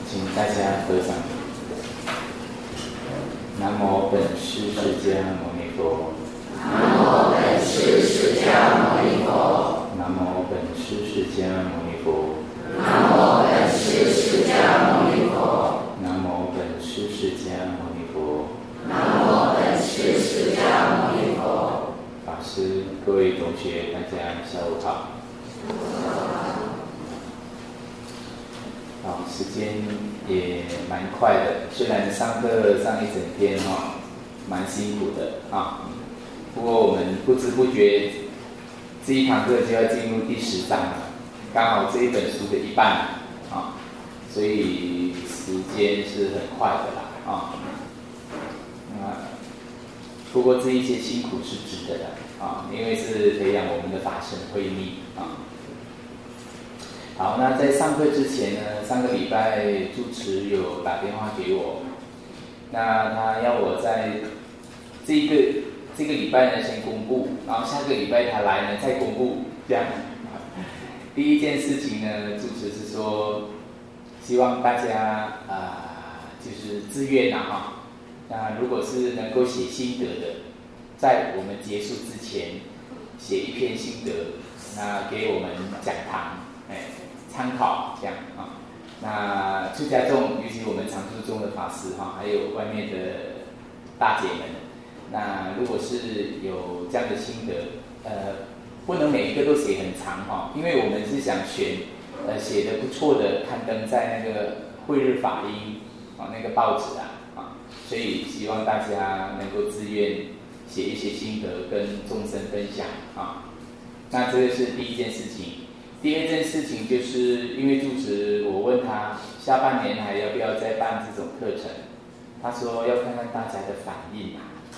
请大家合掌。南无本师释迦牟尼佛。 南无本师释迦牟尼佛。 南无本师释迦牟尼佛。 南无本师释迦牟尼佛。 南无本师释迦牟尼佛。 南无本师释迦牟尼佛。 法师，各位同学，大家下午好。好，时间也蛮快的，虽然上课上一整天蛮辛苦的不过我们不知不觉这一堂课就要进入第10章了，刚好这一本书的一半所以时间是很快的啦不过这一些辛苦是值得的因为是培养我们的法身慧命好，那在上课之前呢，上个礼拜主持有打电话给我，那他要我在这个礼拜呢先公布，然后下个礼拜他来呢再公布，这样。第一件事情呢，主持是说，希望大家就是自愿那如果是能够写心得的，在我们结束之前写一篇心得，那给我们讲堂参考这样那出家众，尤其我们常住中的法师还有外面的大姐们，那如果是有这样的心得，不能每一个都写很长因为我们是想选写得不错的，刊登在那个慧日法音那个报纸所以希望大家能够自愿写一些心得跟众生分享那这个是第一件事情。第二件事情就是因为住持，我问他下半年还要不要再办这种课程，他说要看看大家的反应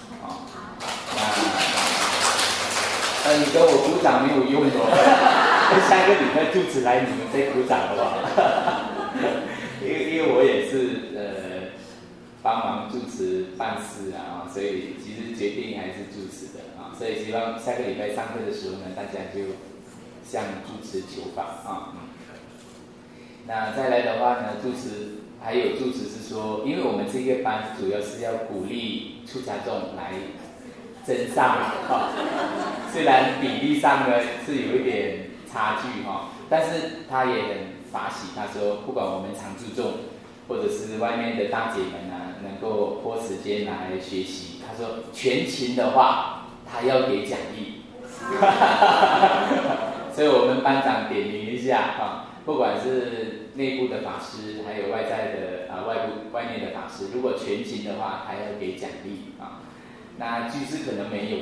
那你跟我鼓掌没有用下个礼拜住持来你们再鼓掌好不好？因为我也是帮忙住持办事所以其实决定还是住持的所以希望下个礼拜上课的时候呢，大家就向住持求法那再来的话呢，住持还有住持是说，因为我们这个班主要是要鼓励出家众来增上虽然比例上呢是有一点差距但是他也很法喜，他说不管我们常住众或者是外面的大姐们能够拨时间来学习，他说全勤的话他要给奖励所以我们班长点名一下不管是内部的法师，还有外在的外面的法师，如果全勤的话，还要给奖励那居士可能没有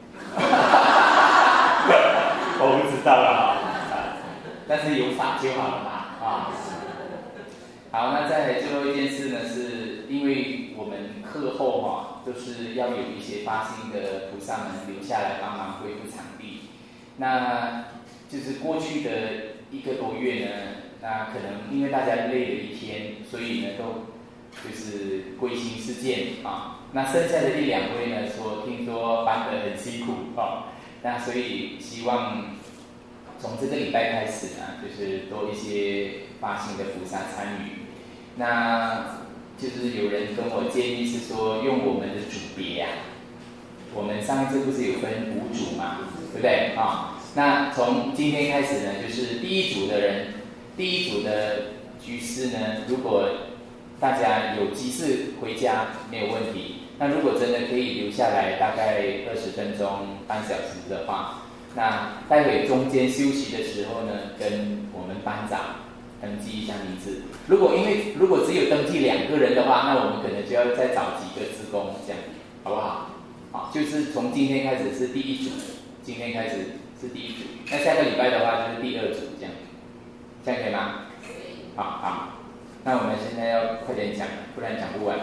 我不知道了但是有法就好了嘛好，那再来最后一件事呢，是因为我们课后都是要有一些发心的菩萨们留下来帮忙恢复场地，那就是过去的1个多月呢，那可能因为大家累了一天，所以呢都就是归心似箭那剩下的1、2位呢听说搬得很辛苦那所以希望从这个礼拜开始呢，就是多一些发心的菩萨参与。那就是有人跟我建议是说，用我们的组别我们上一次不是有分5组嘛，对不对那从今天开始呢，就是第一组的居士呢，如果大家有急事回家没有问题，那如果真的可以留下来大概20分钟、半小时的话，那待会中间休息的时候呢，跟我们班长登记一下名字。如果只有登记2个人的话，那我们可能就要再找几个志工，这样好不好？就是从今天开始是第1组，今天开始是第1组，那下个礼拜的话就是第2组，这样可以吗？好，那我们现在要快点讲，不然讲不完。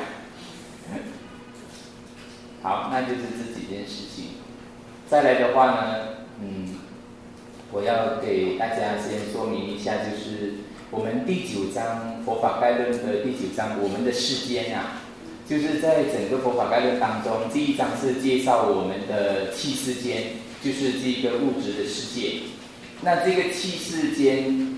好，那就是这几件事情。再来的话呢，我要给大家先说明一下，就是我们第9章佛法概论的第9章，我们的世间就是在整个佛法概论当中，这一章是介绍我们的气世间，就是这个物质的世界。那这个气世间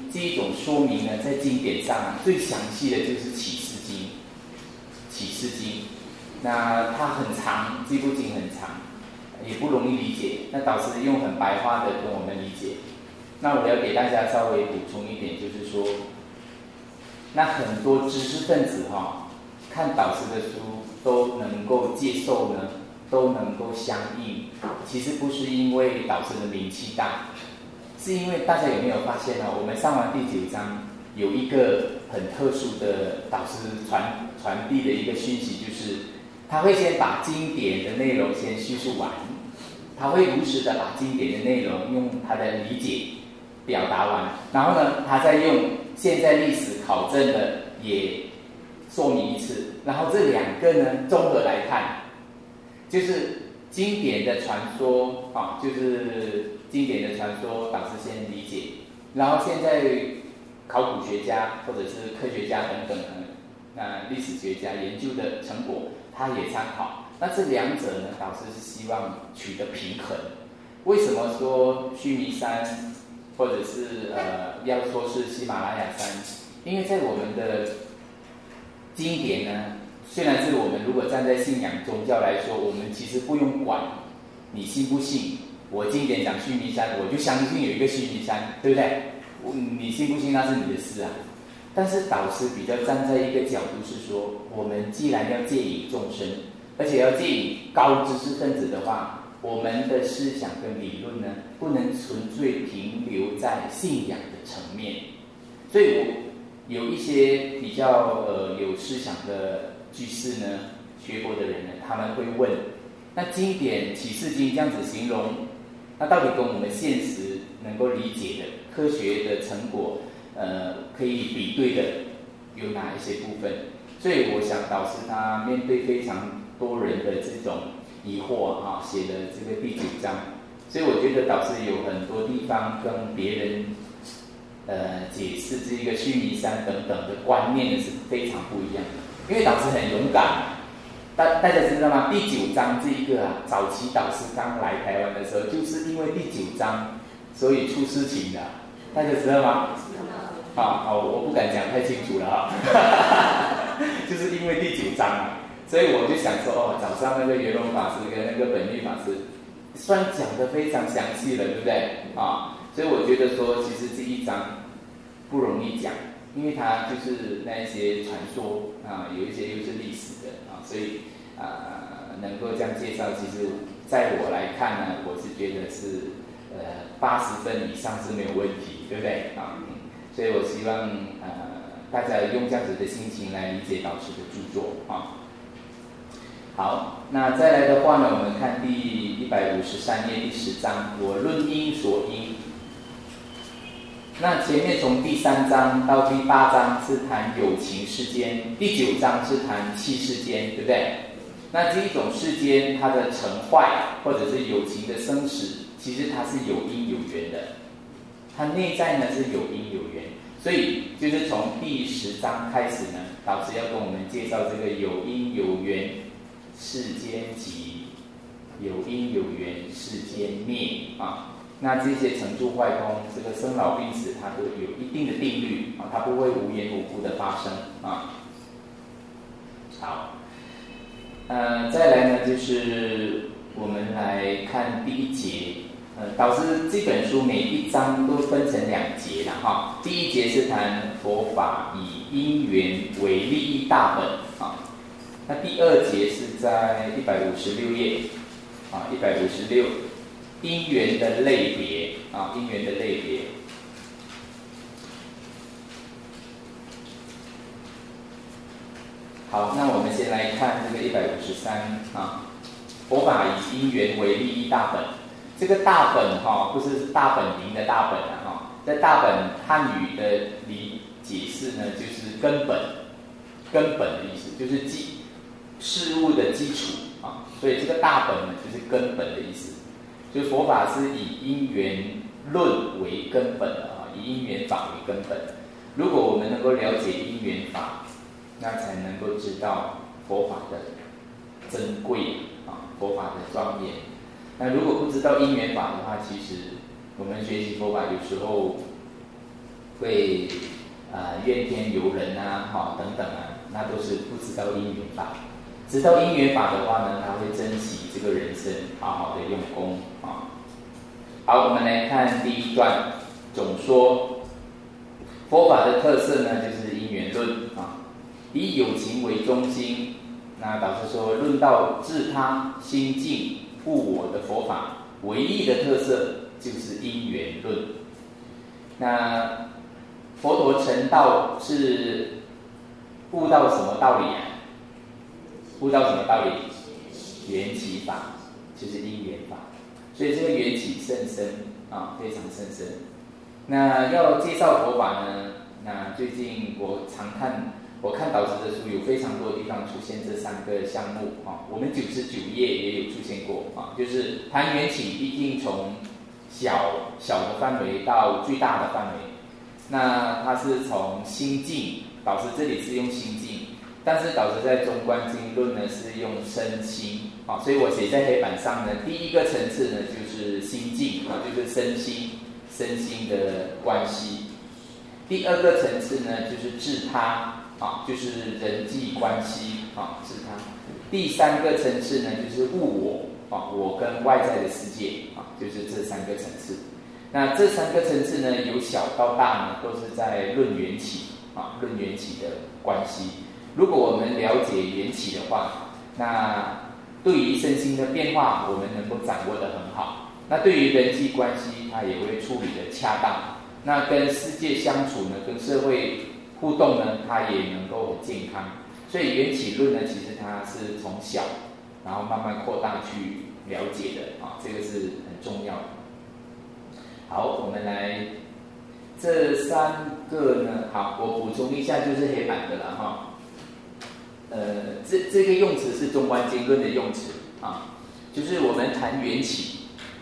这一种说明呢，在经典上最详细的就是启示经。启示经，那它很长，这部经很长，也不容易理解。那导师用很白话的跟我们理解。那我要给大家稍微补充一点，就是说，那很多知识分子看导师的书都能够接受呢，都能够相应。其实不是因为导师的名气大，是因为大家有没有发现呢？我们上完第9章有一个很特殊的导师传递的一个讯息，就是他会先把经典的内容先叙述完，他会如实的把经典的内容用他的理解表达完，然后呢，他再用现在历史考证的也说明一次，然后这两个呢综合来看，就是经典的传说就是经典的传说，导师先理解，然后现在考古学家或者是科学家等等历史学家研究的成果，他也参考。那这两者呢，导师是希望取得平衡。为什么说须弥山，或者是要说是喜马拉雅山？因为在我们的经典呢，虽然是我们如果站在信仰宗教来说，我们其实不用管你信不信。我经典讲须弥山，我就相信有一个须弥山，对不对？你信不信那是你的事啊。但是导师比较站在一个角度是说，我们既然要戒引众生，而且要戒引高知识分子的话，我们的思想跟理论呢，不能纯粹停留在信仰的层面。所以我有一些比较有思想的居士呢，学佛的人呢，他们会问，那经典启示经这样子形容，那到底跟我们现实能够理解的科学的成果可以比对的有哪一些部分？所以我想导师他面对非常多人的这种疑惑写了这个第9章，所以我觉得导师有很多地方跟别人解释这个须弥山等等的观念是非常不一样的。因为导师很勇敢，大家知道吗？第9章这一个早期导师刚来台湾的时候，就是因为第9章所以出事情的，大家知道吗？我不敢讲太清楚了就是因为第9章所以我就想说早上那个圆融法师跟那个本玉法师算讲得非常详细了，对不对所以我觉得说，其实这一章不容易讲，因为它就是那一些传说有一些又是历史的所以能够这样介绍，其实在我来看呢，我是觉得是80分以上是没有问题，对不对所以我希望大家用这样子的心情来理解导师的著作好，那再来的话呢，我们看第153页第10章，我论因说因。那前面从第3章到第8章是谈有情世间，第9章是谈器世间，对不对？那这一种世间它的成坏或者是有情的生死，其实它是有因有缘的，它内在呢是有因有缘。所以就是从第10章开始呢，导师要跟我们介绍这个有因有缘世间集，有因有缘世间灭那这些成住坏空，这个生老病死，它都有一定的定律它不会无缘无故的发生好，再来呢，就是我们来看第1节。导师这本书每一章都分成2节了第1节是谈佛法以因缘为利益大本那第2节是在156页156因缘的类别因缘的类别。好，那我们先来看这个153佛法以因缘为利益大本。这个大本不是大本营的大本在大本汉语的解释呢，就是根本的意思，就是事物的基础所以这个大本呢就是根本的意思。所以佛法是以因缘论为根本的以因缘法为根本。如果我们能够了解因缘法，那才能够知道佛法的珍贵佛法的庄严。那如果不知道因缘法的话，其实我们学习佛法有时候会怨天尤人啊，等等啊，那都是不知道因缘法。知道因缘法的话呢，他会珍惜这个人生，好好的用功啊。好，我们来看第一段总说，佛法的特色呢，就是因缘论啊，以有情为中心。那导师说，论到自他心净悟我的佛法，唯一的特色就是因缘论。那佛陀成道是悟到什么道理啊？悟到什么道理？缘起法，就是因缘法。所以这个缘起甚深啊，非常甚深。那要介绍佛法呢，那最近我看导师的书，有非常多地方出现这3个项目啊。我们99页也有出现过啊，就是谈缘起，一定从小的范围到最大的范围。那它是从心境，导师这里是用心境，但是导师在中观经论呢是用身心啊，所以我写在黑板上呢，第一个层次呢就是心境啊，就是身心的关系。第二个层次呢就是自他啊，就是人际关系啊，自他。第3个层次呢就是悟我啊，我跟外在的世界啊，就是这3个层次。那这3个层次呢，由小到大呢，都是在论缘起啊，论缘起的关系。如果我们了解缘起的话，那对于身心的变化，我们能够掌握得很好。那对于人际关系，它也会处理得恰当。那跟世界相处呢，跟社会互动呢，它也能够很健康。所以缘起论呢，其实它是从小，然后慢慢扩大去了解的啊，这个是很重要的。好，我们来这3个呢，好，我补充一下，就是黑板的了哈。这个用词是中观经论的用词啊，就是我们谈缘起。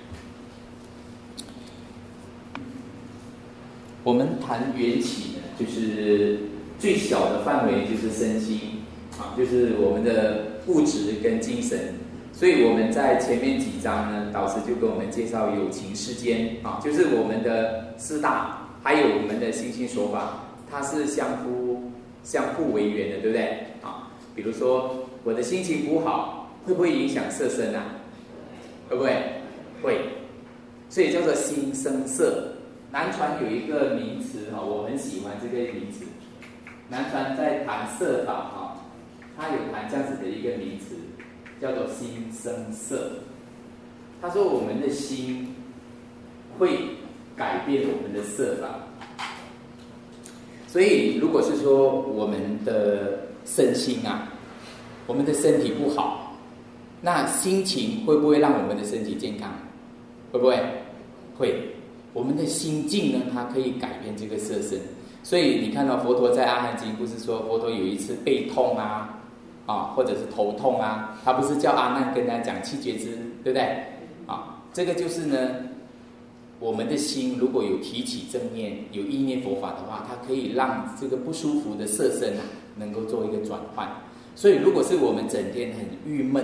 我们谈缘起呢，就是最小的范围就是身心啊，就是我们的物质跟精神。所以我们在前面几章呢，导师就跟我们介绍有情世间啊，就是我们的4大，还有我们的心性说法，它是相互为缘的，对不对啊？比如说我的心情不好，会不会影响色身啊？会不会？会。所以叫做心生色。南传有一个名词哈，我很喜欢这个名词。南传在谈色法哈，他有谈这样子的一个名词，叫做心生色。他说我们的心会改变我们的色法，所以如果是说我们的身心啊，我们的身体不好，那心情会不会让我们的身体健康？会不会？会。我们的心境呢，它可以改变这个色身。所以你看到佛陀在阿含经不是说佛陀有一次背痛啊，或者是头痛啊，他不是叫阿难跟他讲七觉支，对不对？啊，这个就是呢，我们的心如果有提起正念，有意念佛法的话，它可以让这个不舒服的色身啊，能够做一个转换。所以如果是我们整天很郁闷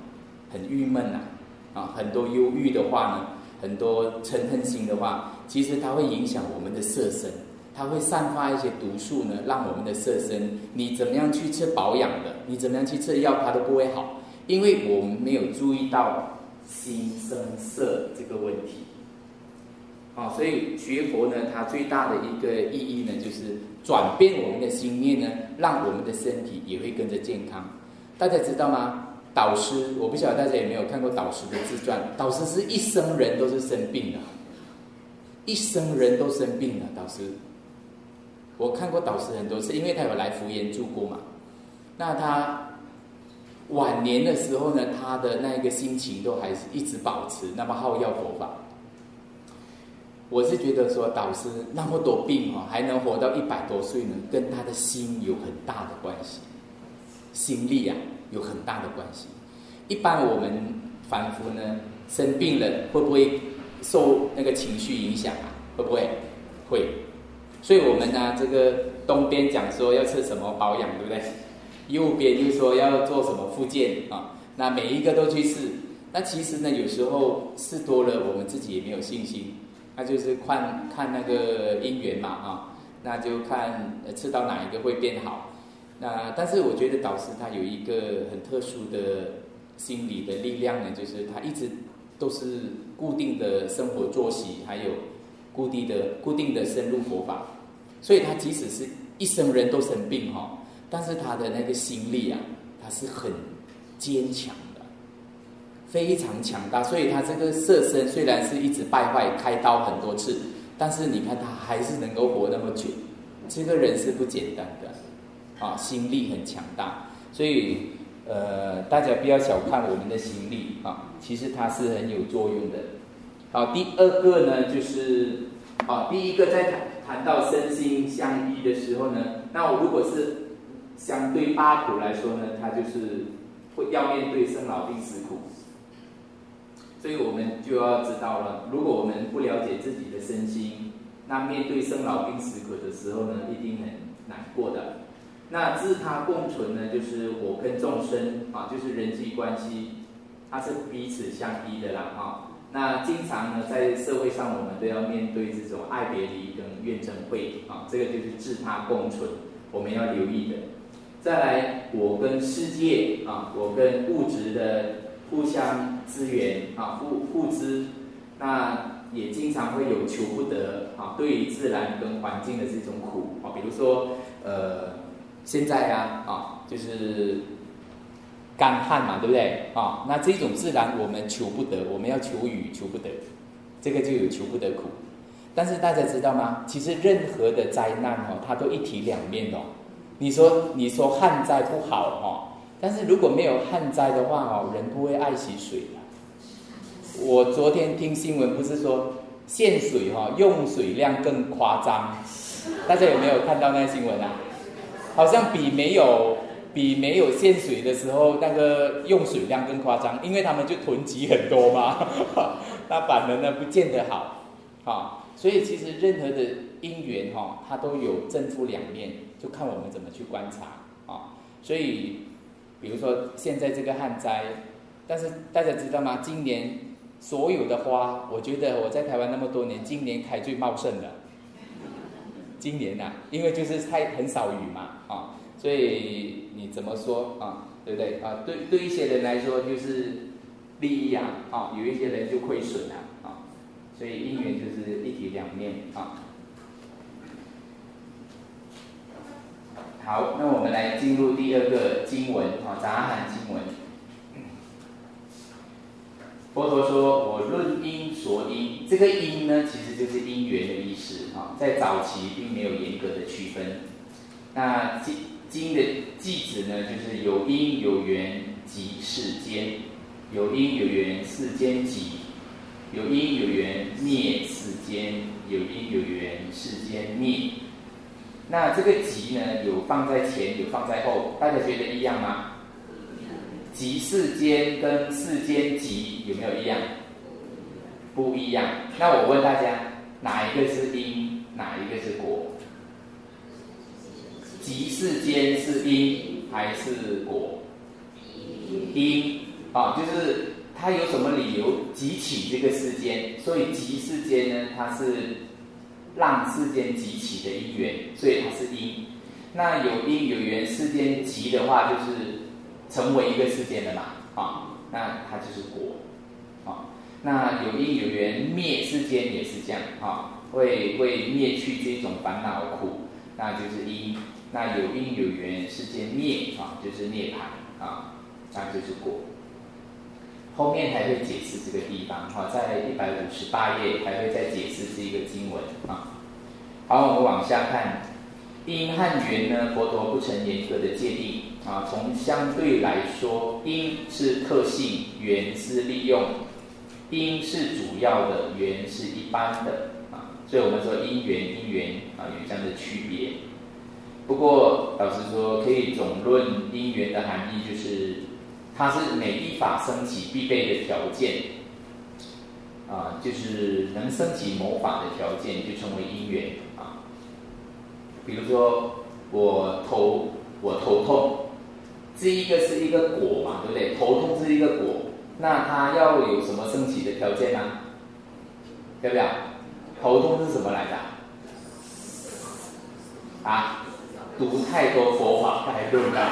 很多忧郁的话呢，很多嗔恨心的话，其实它会影响我们的色身，它会散发一些毒素呢，让我们的色身，你怎么样去吃保养的，你怎么样去吃药，它都不会好，因为我们没有注意到心生色这个问题。所以学佛呢，它最大的一个意义呢，就是转变我们的心念呢，让我们的身体也会跟着健康。大家知道吗？导师，我不晓得大家有没有看过导师的自传。导师是一生人都是生病的，一生人都生病了。导师，我看过导师很多次，因为他有来福岩住过嘛。那他晚年的时候呢，他的那个心情都还是一直保持那么好要佛法。我是觉得说，导师那么多病还能活到100多岁呢，跟他的心有很大的关系，心力啊有很大的关系。一般我们凡夫呢生病了，会不会受那个情绪影响啊？会不会？会。所以我们呢，这个东边讲说要吃什么保养，对不对？右边又说要做什么复健啊？那每一个都去试。那其实呢，有时候试多了，我们自己也没有信心。那就是看那个因缘嘛那就看吃到哪一个会变好。那但是我觉得导师他有一个很特殊的心理的力量呢，就是他一直都是固定的生活作息，还有固定的深入佛法，所以他即使是一生人都生病哈，但是他的那个心力啊，他是很坚强的，非常强大。所以他这个色身虽然是一直败坏，开刀很多次，但是你看他还是能够活那么久，这个人是不简单的啊，心力很强大。所以大家不要小看我们的心力啊，其实它是很有作用的。好，第二个呢，就是第一个在谈到身心相依的时候呢，那我如果是相对八苦来说呢，它就是会要面对生老病死苦。所以我们就要知道了，如果我们不了解自己的身心，那面对生老病死苦的时候呢，一定很难过的。那自他共存呢，就是我跟众生啊，就是人际关系，它是彼此相依的啦啊。那经常呢，在社会上我们都要面对这种爱别离跟怨憎会啊，这个就是自他共存，我们要留意的。再来，我跟世界啊，我跟物质的互相支援啊，互支，那也经常会有求不得啊，对于自然跟环境的这种苦啊，比如说现在就是干旱嘛，对不对啊？那这种自然我们求不得，我们要求雨求不得，这个就有求不得苦。但是大家知道吗？其实任何的灾难它都一体两面哦。你说旱灾不好但是如果没有旱灾的话人不会爱惜水的。我昨天听新闻不是说限水用水量更夸张，大家有没有看到那个新闻啊？好像比没有限水的时候那个用水量更夸张，因为他们就囤积很多嘛，那反而呢不见得好所以其实任何的因缘它都有正负两面，就看我们怎么去观察所以比如说现在这个旱灾，但是大家知道吗？今年所有的花，我觉得我在台湾那么多年，今年开最茂盛的。今年因为就是很少雨嘛所以你怎么说对不对对一些人来说就是利益有一些人就亏损所以因缘就是一体两面好，那我们来进入第二个经文杂含经文。佛陀说：“我论因说因，这个因呢，其实就是因缘的意思在早期并没有严格的区分。那经的偈子呢，就是有因有缘即世间，有因有缘世间即，有因有缘灭世间，有因有缘世间灭。那这个即呢，有放在前，有放在后，大家觉得一样吗？即世间跟世间即有没有一样？不一样。那我问大家，哪一个是因，哪一个是果？即世间是因还是果？因就是它有什么理由即起这个世间？所以即世间呢，它是让世间即起的因缘，所以它是因。那有因有缘世间即的话，就是成为一个世间的嘛那它就是果那有因有缘灭世间也是这样会灭去这种烦恼苦，那就是因。那有因有缘世间灭就是涅槃那就是果。后面还会解释这个地方在158页还会再解释这个经文好，我们往下看。因和缘呢，佛陀不曾严格的界定从相对来说，因是特性，缘是利用。因是主要的，缘是一般的所以我们说因缘有这样的区别。不过老实说，可以总论因缘的含义，就是它是每一法升起必备的条件就是能升起某法的条件，就称为因缘比如说我头痛，这一个是一个果嘛，对不对？头痛是一个果，那它要有什么升起的条件呢？对不对？头痛是什么来的？ 啊，读太多佛法概论了。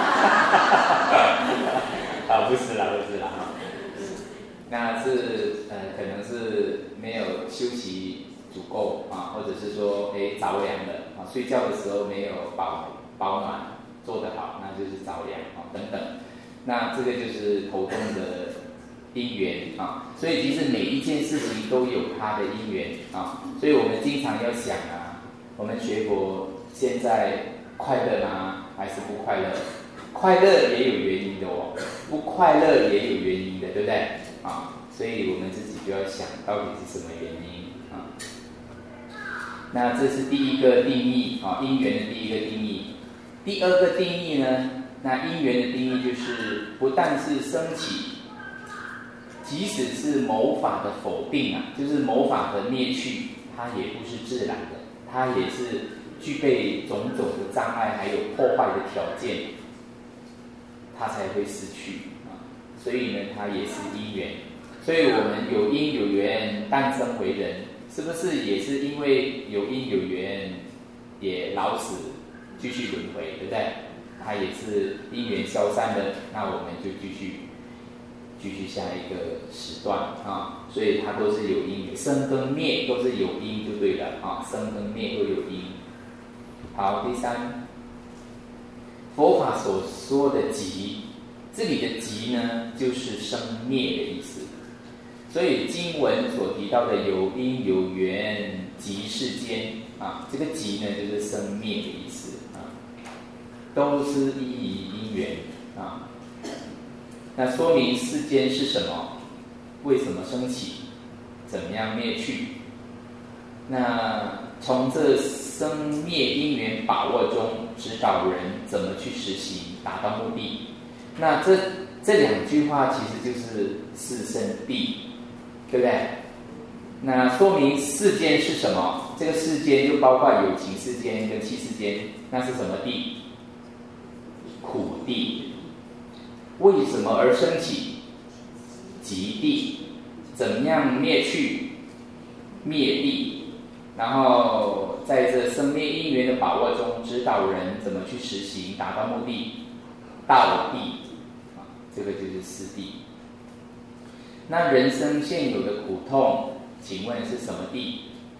啊，不是啦，不是啦哈。那是可能是没有休息足够啊，或者是说着凉了啊，睡觉的时候没有保暖做得好，那就是着凉啊等等。那这个就是头痛的因缘啊，所以其实每一件事情都有它的因缘啊，所以我们经常要想啊，我们学佛现在快乐吗？还是不快乐？快乐也有原因的哦，不快乐也有原因的，对不对？啊，所以我们自己就要想到底是什么原因啊？那这是第一个定义啊，因缘的第一个定义。第二个定义呢，那因缘的定义就是不但是升起，即使是某法的否定啊，就是某法的灭去，它也不是自然的，它也是具备种种的障碍，还有破坏的条件，它才会失去啊。所以呢，它也是因缘。所以我们有因有缘诞生为人，是不是也是因为有因有缘，也老死继续轮回，对不对？它也是因缘消散的，那我们就继续下一个时段啊。所以它都是有因有生跟灭都是有因就对了啊，生跟灭都有因。好，第三，佛法所说的集，这里的集呢，就是生灭的意思。所以经文所提到的有因有缘集世间啊，这个集呢就是生灭的意思啊，都是依于因缘啊。那说明世间是什么？为什么升起？怎么样灭去？那从这生灭因缘把握中，指导人怎么去实行，达到目的。那这两句话其实就是四圣谛，对不对？那说明世间是什么？这个世间就包括有情世间跟器世间，那是什么谛？苦谛。为什么而升起？集谛。怎么样灭去？灭谛。然后在这生灭因缘的把握中，指导人怎么去实行，达到目的，道谛啊，这个就是四谛。那人生现有的苦痛，请问是什么谛？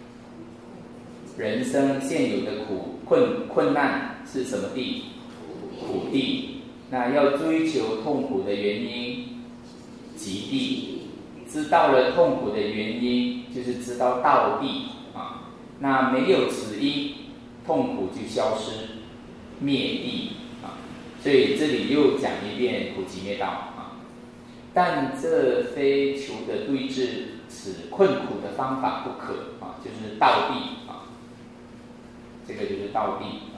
人生现有的困难是什么谛？苦谛。那要追求痛苦的原因，集谛。知道了痛苦的原因，就是知道道谛啊。那没有此因，痛苦就消失，灭谛啊。所以这里又讲一遍苦集灭道啊。但这非求得对治此困苦的方法不可啊，就是道谛啊。这个就是道谛啊。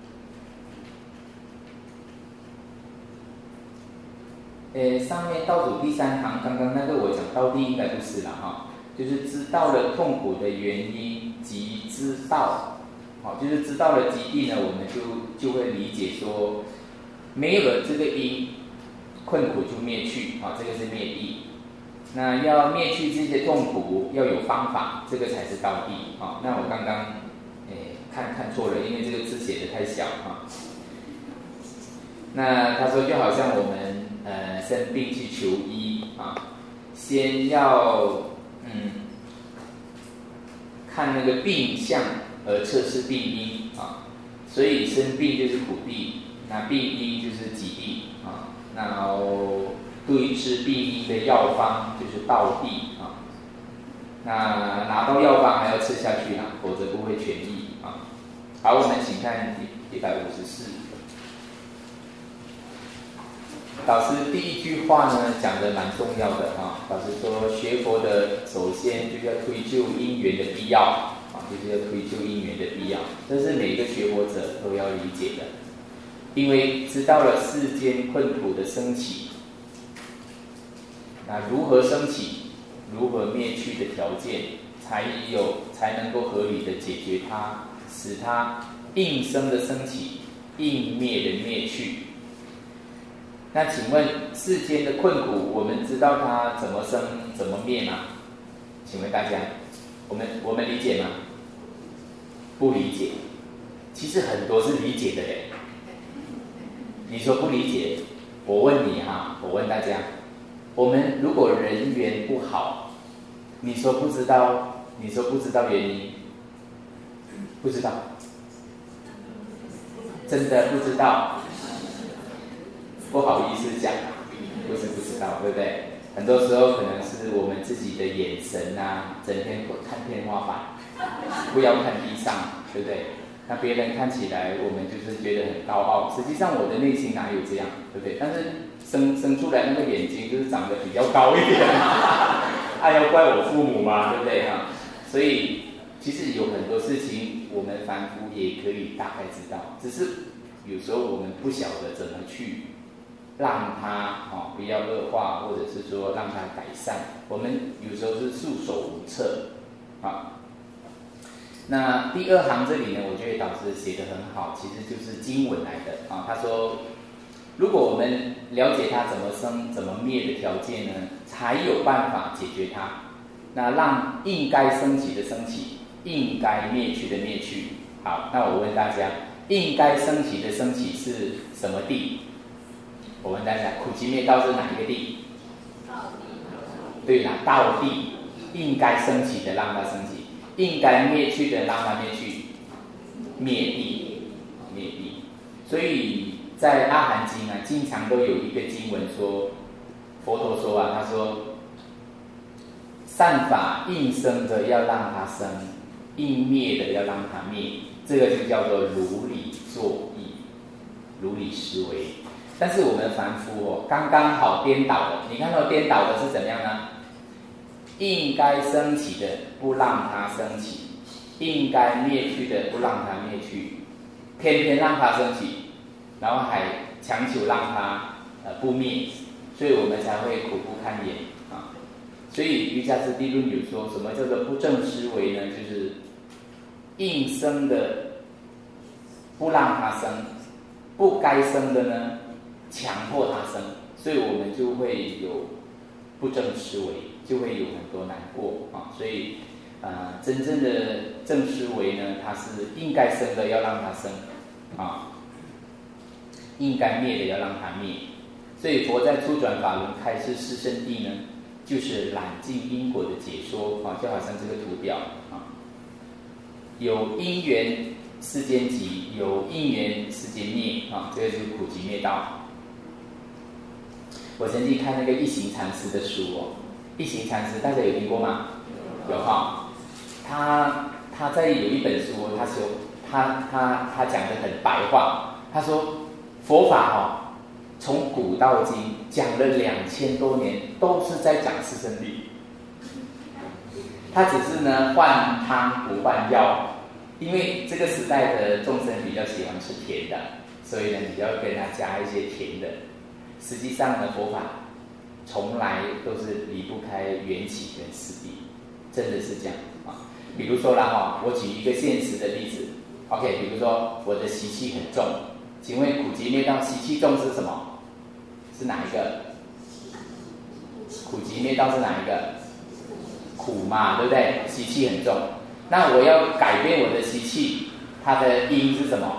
上面倒数第三行，刚刚那个我讲道谛应该不是了哈，就是知道了痛苦的原因即知道，好，就是知道了集谛呢，我们就会理解说，没有了这个因，困苦就灭去啊，这个是灭谛。那要灭去这些痛苦，要有方法，这个才是道谛啊。那我刚刚看错了，因为这个字写的太小啊。那他说就好像我们生病去求医啊，先要看那个病相而测试病因啊，所以生病就是苦谛，那病因就是集谛啊，然后对治病因的药方就是道谛啊，那拿到药方还要吃下去啊，否则不会痊愈啊。好，我们请看154。导师第一句话呢讲得蛮重要的啊，导师说学佛的首先就要推究因缘的必要啊，就是要推究因缘的必要，这是每个学佛者都要理解的，因为知道了世间困苦的升起，那如何升起，如何灭去的条件，才能够合理的解决它，使它应生的升起，应灭的灭去。那请问世间的困苦，我们知道它怎么生怎么灭吗？请问大家，我们理解吗？不理解。 其实很多是理解的嘞。你说不理解，我问你哈，我问大家，我们如果人缘不好，你说不知道，你说不知道原因，不知道，真的不知道，不好意思讲，不是不知道，对不对？很多时候可能是我们自己的眼神啊，整天看天花板，不要看地上，对不对？那别人看起来我们就是觉得很高傲，实际上我的内心哪有这样，对不对？但是生出来那个眼睛就是长得比较高一点嘛，要怪我父母嘛，对不对哈？所以其实有很多事情我们凡夫也可以大概知道，只是有时候我们不晓得怎么去让它不要恶化，或者是说让它改善，我们有时候是束手无策啊。那第二行这里呢，我觉得导师写得很好，其实就是经文来的啊。他说，如果我们了解它怎么生、怎么灭的条件呢，才有办法解决它。那让应该升起的升起，应该灭去的灭去。好，那我问大家，应该升起的升起是什么地？我问大家，苦集灭道是哪一个地？对啦，道地，应该升起的让它升起。应该灭去的让它灭去，灭地，灭地。所以在阿含经啊，经常都有一个经文说，佛陀说啊，他说，善法应生的要让它生，应灭的要让它灭，这个就叫做如理作意，如理思维。但是我们凡夫刚刚好颠倒的，你看到颠倒的是怎么样呢？应该升起的不让它升起，应该灭去的不让它灭去，偏偏让它升起，然后还强求让它不灭，所以我们才会苦不堪言啊。所以瑜伽师地论有说什么叫做不正思维呢？就是应生的不让它生，不该生的呢强迫它生，所以我们就会有不正思维，就会有很多难过啊。所以真正的正思维呢，它是应该生的要让它生啊，应该灭的要让它灭。所以佛在初转法轮开示四圣谛呢，就是揽尽因果的解说啊，就好像这个图表啊，有因缘世间集，有因缘世间灭啊，这个就是苦集灭道。我曾经看那个一行禅师的书一行禅师大家有听过吗？有哈，他在有一本书，他说他讲得很白话，他说佛法从古到今讲了2000多年，都是在讲四圣谛。他只是呢换汤不换药，因为这个时代的众生比较喜欢吃甜的，所以呢你要跟他加一些甜的。实际上呢，佛法从来都是离不开缘起跟次第，真的是这样啊。比如说啦我举一个现实的例子 ，OK， 比如说我的习气很重，请问苦集灭道习气重是什么？是哪一个？苦集灭道是哪一个？苦嘛，对不对？习气很重，那我要改变我的习气，它的因是什么？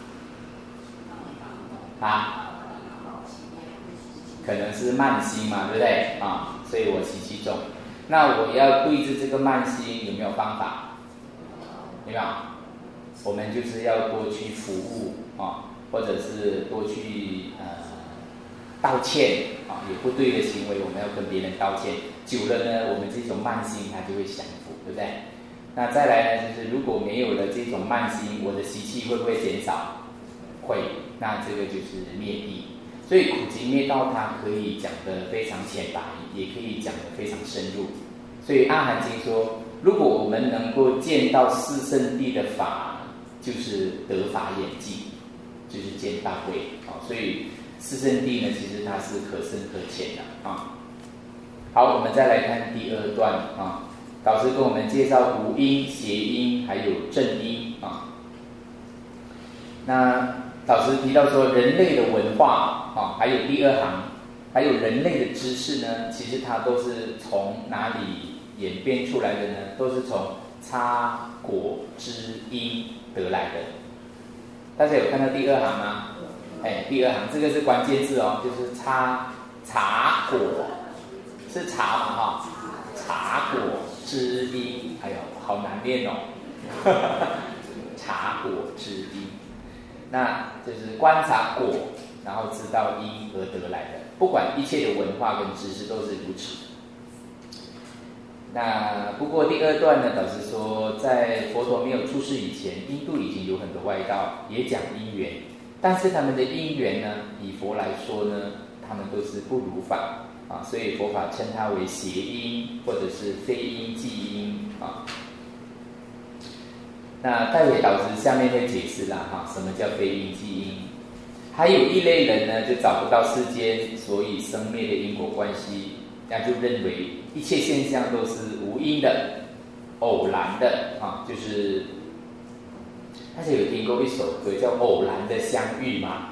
可能是慢心嘛，对不对啊？所以我习气重。那我要对治这个慢心，有没有方法？有没有？我们就是要多去服务或者是多去道歉有不对的行为，我们要跟别人道歉。久了呢，我们这种慢心它就会降服，对不对？那再来呢，就是如果没有了这种慢心，我的习气会不会减少？会。那这个就是灭地。所以苦集灭道它可以讲得非常浅白，也可以讲得非常深入。所以阿含经说，如果我们能够见到四圣谛的法，就是得法眼净，就是见大慧所以四圣谛呢，其实它是可深可浅的好，我们再来看第二段导师跟我们介绍无因、邪因还有正因那导师提到说，人类的文化还有第二行，还有人类的知识呢，其实它都是从哪里演变出来的呢？都是从擦果知因得来的。 大家有看到第二行吗？第二行这个是关键字哦，就是茶果，是茶嘛哈？茶果知音，哎呦，好难念哦。茶果知音，那就是观察果，然后知道因而得来的。不管一切的文化跟知识都是如此。那不过第二段呢，导师说，在佛陀没有出世以前，印度已经有很多外道也讲因缘，但是他们的因缘呢，以佛来说呢，他们都是不如法啊，所以佛法称它为邪因或者是非因即因啊。那待会导师下面会解释啦哈，什么叫非因即因？还有一类人呢，就找不到世间所以生灭的因果关系，那就认为一切现象都是无因的、偶然的啊，就是大家有听过一首歌叫《偶然的相遇》吗？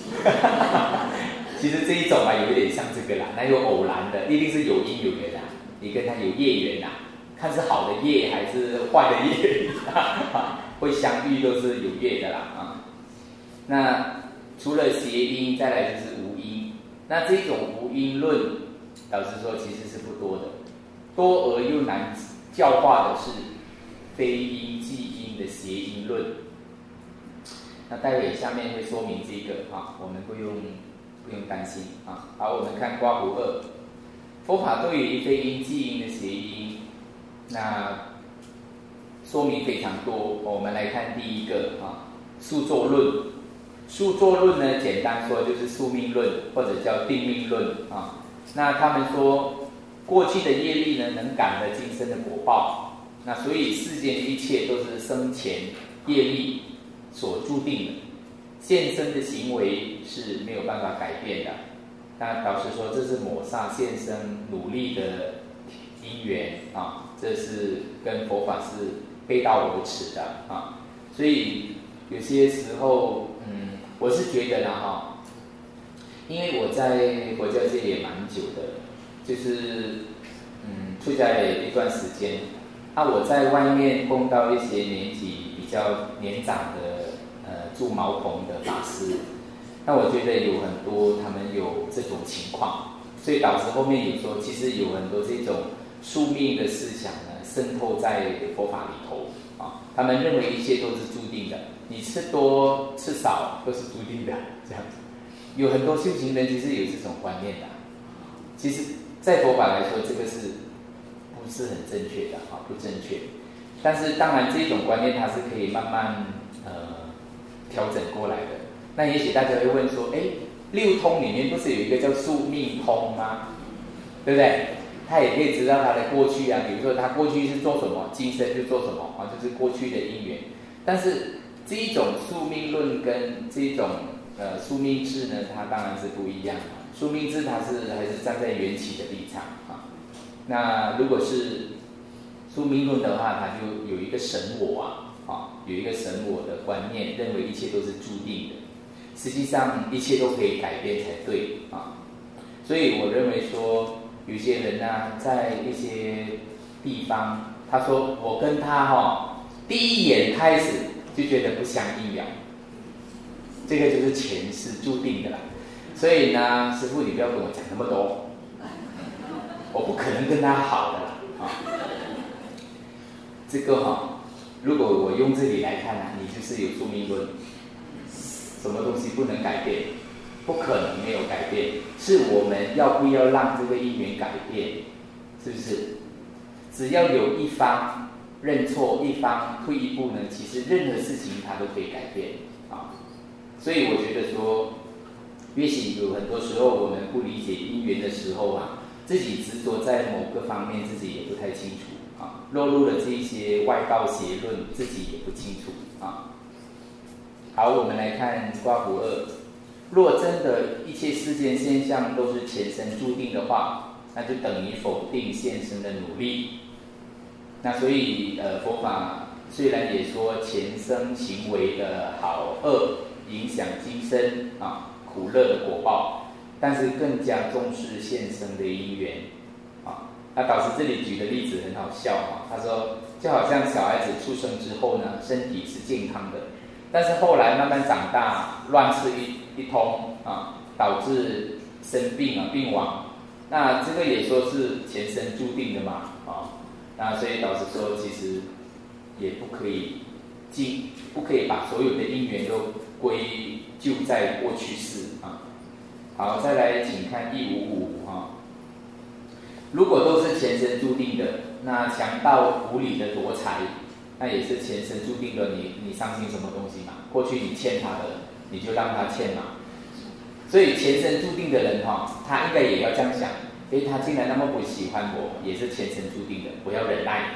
其实这一种啊，有一点像这个啦，那有偶然的，一定是有因有缘啦，你跟他有业缘啦。看是好的业还是坏的业，会相遇都是有业的啦啊。那除了邪因，再来就是无因。那这种无因论，老实说其实是不多的，多而又难教化的是非因即因的邪因论。那待会下面会说明这个啊，我们不用担心啊。好，我们看刮胡2，佛法对于非因即因的邪因。那说明非常多，我们来看第一个啊，宿作论。宿作论呢，简单说就是宿命论或者叫定命论啊。那他们说，过去的业力呢，能感得今生的果报。那所以世间的一切都是生前业力所注定的，现生的行为是没有办法改变的。那导师说，这是抹煞现生努力的因缘啊。这是跟佛法是背道而驰的啊，所以有些时候，我是觉得啦哈，因为我在佛教界也蛮久的，就是出家也一段时间，我在外面碰到一些年纪比较年长的住茅棚的法师，那我觉得有很多他们有这种情况，所以导致后面有说，其实有很多这种宿命的思想呢，渗透在佛法里头啊。他们认为一切都是注定的，你吃多吃少都是注定的，这样子。有很多修行人其实有这种观念的，其实，在佛法来说，这个是不是很正确的啊？不正确。但是当然，这种观念它是可以慢慢调整过来的。那也许大家会问说，六通里面不是有一个叫宿命通吗？对不对？他也可以知道他的过去啊，比如说他过去是做什么，今生就做什么啊，就是过去的因缘。但是这一种宿命论跟这一种宿命制呢，它当然是不一样的。宿命制它还是站在缘起的立场啊。那如果是宿命论的话，它就有一个神我有一个神我的观念，认为一切都是注定的。实际上一切都可以改变才对啊。所以我认为说，有些人呢，在一些地方，他说我跟他第一眼开始就觉得不相应了，这个就是前世注定的啦。所以呢，师父你不要跟我讲那么多，我不可能跟他好的啦啊。这个如果我用这里来看呢，你就是有宿命论，什么东西不能改变？不可能没有改变，是我们要不要让这个因缘改变，是不是？只要有一方认错，一方退一步呢，其实任何事情它都可以改变啊。所以我觉得说，也许有很多时候我们不理解因缘的时候自己执着在某个方面，自己也不太清楚啊，落入了这一些外道邪论，自己也不清楚啊。好，我们来看刮胡2。若真的一切世间现象都是前生注定的话，那就等于否定现生的努力。那所以佛法虽然也说前生行为的好恶影响今生苦乐的果报，但是更加重视现生的因缘那导师这里举的例子很好笑他说就好像小孩子出生之后呢，身体是健康的， 但是后来慢慢长大，乱吃一通啊，导致生病啊，病亡。那这个也说是前生注定的嘛，啊，那所以导致说其实也不可以把所有的因缘都归咎在过去式啊。好，再来请看155啊。如果都是前生注定的，那强盗无理的夺财，那也是前生注定的。你伤心什么东西嘛？过去你欠他的，你就让他欠嘛。所以前生注定的人他应该也要这样想。他竟然那么不喜欢我，也是前生注定的，我要忍耐。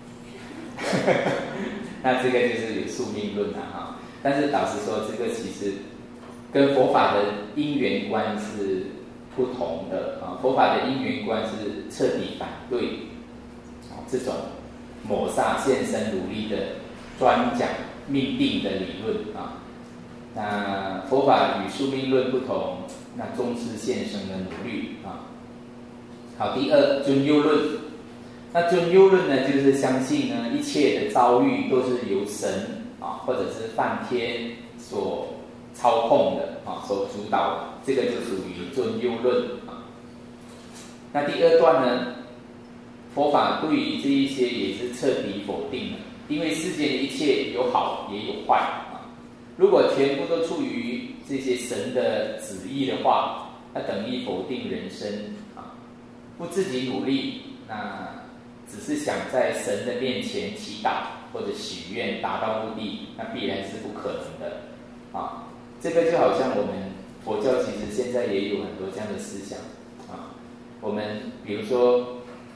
那这个就是有宿命论哈。但是老实说，这个其实跟佛法的因缘观是不同的啊。佛法的因缘观是彻底反对这种抹煞现身努力的专讲命定的理论啊。那佛法与宿命论不同，那重视现生的努力啊。好，第二尊优论。那尊优论呢，就是相信呢一切的遭遇都是由神啊或者是梵天所操控的啊，所主导的，这个就属于尊优论啊。那第二段呢，佛法对于这一些也是彻底否定的，因为世间的一切有好也有坏啊。如果全部都出于这些神的旨意的话，那等于否定人生啊。不自己努力，那只是想在神的面前祈祷或者许愿达到目的，那必然是不可能的啊。这个就好像我们佛教其实现在也有很多这样的思想啊。我们比如说，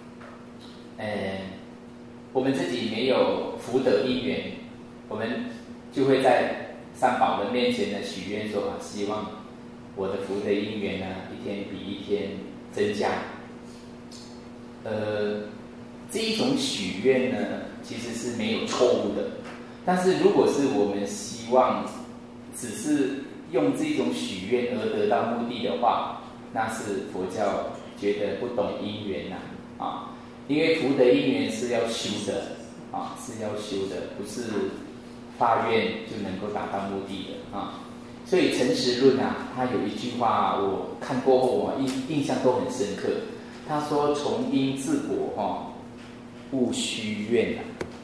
我们自己没有福德因缘，我们就会在三宝的面前呢许愿说希望我的福德因缘呢一天比一天增加。这一种许愿呢，其实是没有错误的。但是如果是我们希望只是用这种许愿而得到目的的话，那是佛教觉得不懂因缘啊。因为福德因缘是要修的啊，是要修的，不是发愿就能够达到目的的啊。所以诚实论它有一句话我看过后印象都很深刻。他说：“从因治果，勿虚愿。”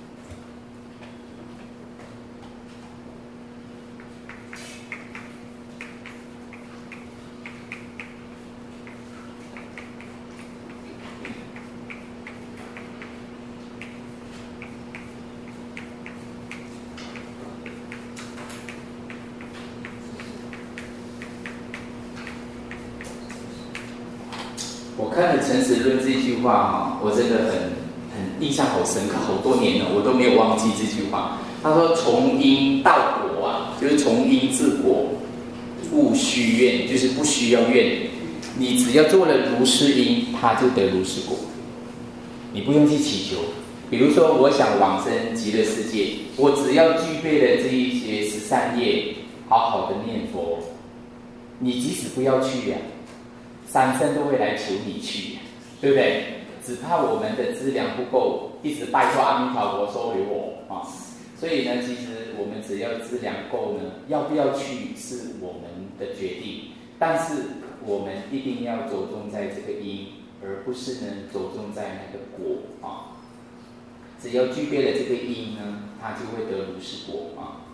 我看了《诚实论》这句话我真的很印象好深刻，好多年了，我都没有忘记这句话。他说：“从因到果就是从因治果，勿虚愿，就是不需要愿。你只要做了如是因，他就得如是果。你不用去祈求。比如说，我想往生极乐世界，我只要具备了这一些13业，好好的念佛，你即使不要去三生都会来求你去，对不对？只怕我们的资粮不够，一直拜托阿弥陀佛收留我啊。所以呢，其实我们只要资粮够呢，要不要去是我们的决定。但是我们一定要着重在这个因，而不是呢着重在那个果啊。只要具备了这个因呢，它就会得如是果啊。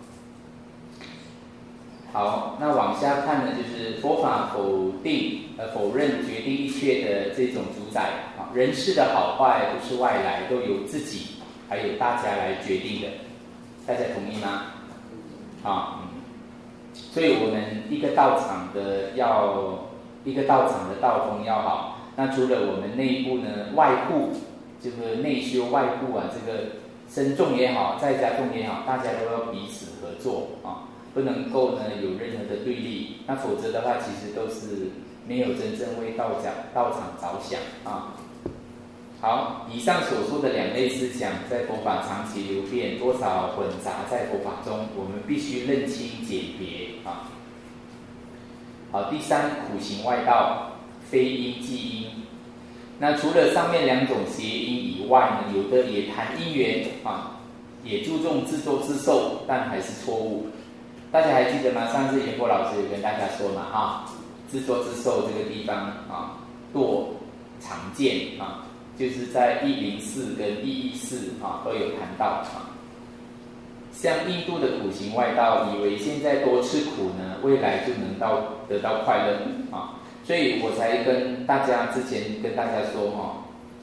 好，那往下看呢，就是佛法否认决定一切的这种主宰啊，人事的好坏都是外来，都由自己还有大家来决定的，大家同意吗？所以我们一个道场的道风要好，那除了我们内部呢，外部这个内修外部这个僧众也好，在家众也好，大家都要彼此合作啊。不能够呢有任何的对立，那否则的话，其实都是没有真正为道场着想啊。好，以上所说的两类思想，在佛法长期流变，多少混杂在佛法中，我们必须认清解别啊。好，第三，苦行外道，非因即因。那除了上面两种邪因以外呢，有的也谈因缘啊，也注重自作自受，但还是错误。 大家还记得吗？上次严波老师有跟大家说嘛，自作自受这个地方啊，多常见啊，就是在104跟114都有谈到啊。像印度的苦行外道，以为现在多吃苦呢，未来就能得到快乐啊，所以我才跟大家之前跟大家说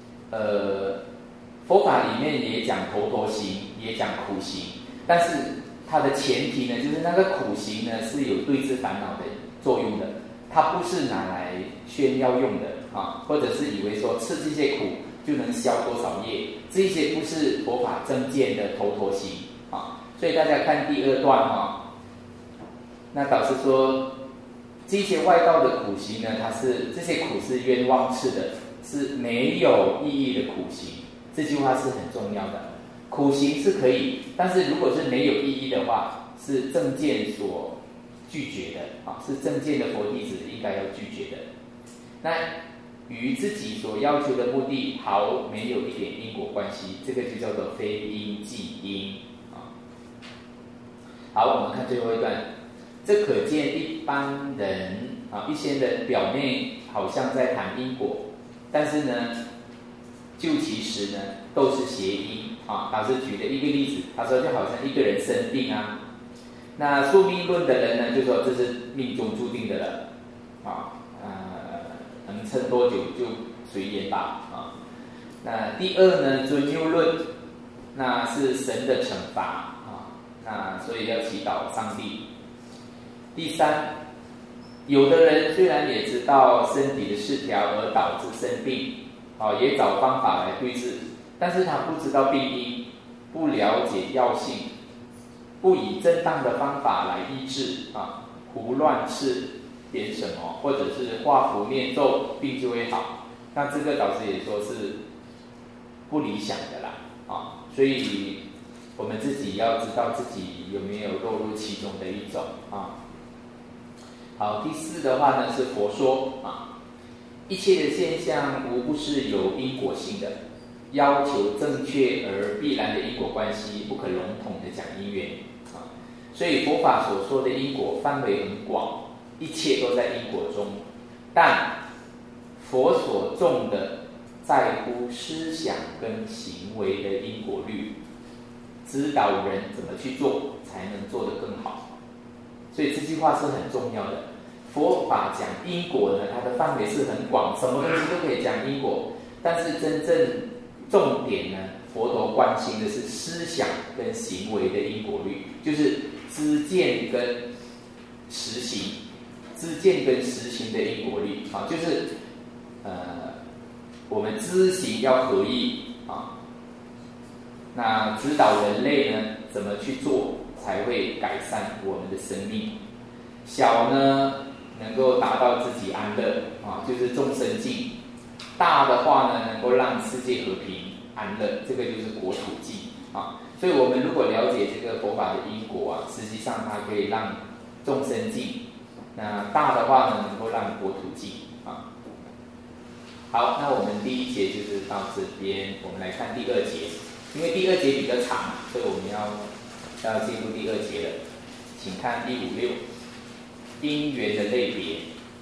佛法里面也讲头陀行，也讲苦行，但是它的前提呢，就是那个苦行呢是有对治烦恼的作用的，它不是拿来炫耀用的啊，或者是以为说吃这些苦就能消多少业，这些不是佛法正见的头陀行啊。所以大家看第2段那导师说这些外道的苦行呢，这些苦是冤枉吃的，是没有意义的苦行。这句话是很重要的。苦行是可以，但是如果是没有意义的话，是正见所拒绝的是正见的佛弟子应该要拒绝的。那与自己所要求的目的没有一点因果关系，这个就叫做非因即因好，我们看最后一段，这可见一般人一些人表面好像在谈因果，但是呢，就其实呢都是邪因导师举了一个例子，他说就好像一个人生病那宿命论的人呢就说这是命中注定的了能撑多久就随缘吧那第二呢，尊佑论，那是神的惩罚那所以要祈祷上帝。第三，有的人虽然也知道身体的失调而导致生病也找方法来对治，但是他不知道病因，不了解药性，不以正当的方法来医治胡乱吃点什么，或者是画符念咒，病就会好。那这个导师也说是不理想的啦所以我们自己要知道自己有没有落入其中的一种好，第4的话呢是佛说一切的现象无不是有因果性的，要求正确而必然的因果关系，不可笼统的讲因缘所以佛法所说的因果范围很广，一切都在因果中，但佛所重的在乎思想跟行为的因果律，指导人怎么去做才能做得更好。所以这句话是很重要的。佛法讲因果呢，它的范围是很广，什么东西都可以讲因果，但是真正重点呢，佛陀关心的是思想跟行为的因果律，就是知见跟实行，知见跟实行的因果律就是我们知行要合一那指导人类呢怎么去做才会改善我们的生命。小呢能够达到自己安乐就是众生净；大的话呢能够让世界和平安乐，这个就是国土净所以我们如果了解这个佛法的因果实际上它可以让众生净，那大的话呢能够让国土净好，那我们第1节就是到这边，我们来看第2节。因为第2节比较长，所以我们要进入第2节了。请看第5、6，因缘的类别。